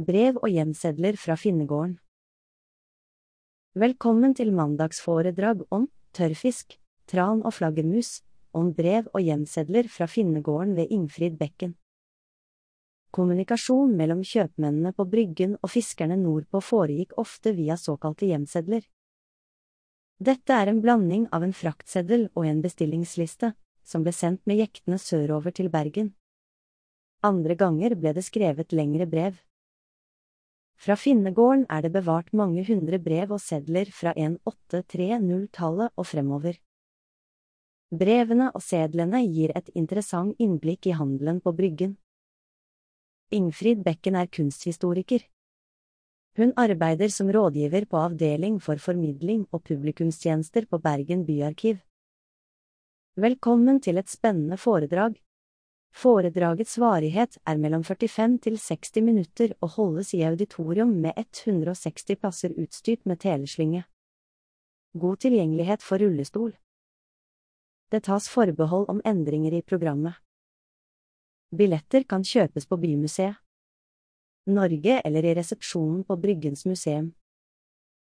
Brev og hjemsedler fra Finnegården. Velkommen til mandagsforedrag om tørrfisk, tran og flaggermus, om brev og hjemsedler fra Finnegården ved Ingfrid Bekken. Kommunikasjon mellom kjøpmennene på bryggen og fiskerne nordpå foregikk ofte via såkalte hjemsedler. Dette er en blanding av en fraktseddel og en bestillingsliste, som ble sendt med jektene sørover til Bergen. Andre ganger ble det skrevet lengre brev. Fra Finnegården er det bevart mange hundre brev og sedler fra 1830-tallet og fremover. Brevene og sedlene gir et interessant innblikk i handelen på bryggen. Ingfrid Bekken er kunsthistoriker. Hun arbeider som rådgiver på avdeling for formidling og publikumstjenester på Bergen byarkiv. Velkommen til et spennende foredrag. Foredragets varighet er mellom 45 til 60 minutter og holdes i auditorium med 160 plasser utstyrt med teleslynge. God tilgjengelighet for rullestol. Det tas forbehold om endringer i programmet. Billetter kan kjøpes på Bymuseet Norge eller i resepsjonen på Bryggens museum.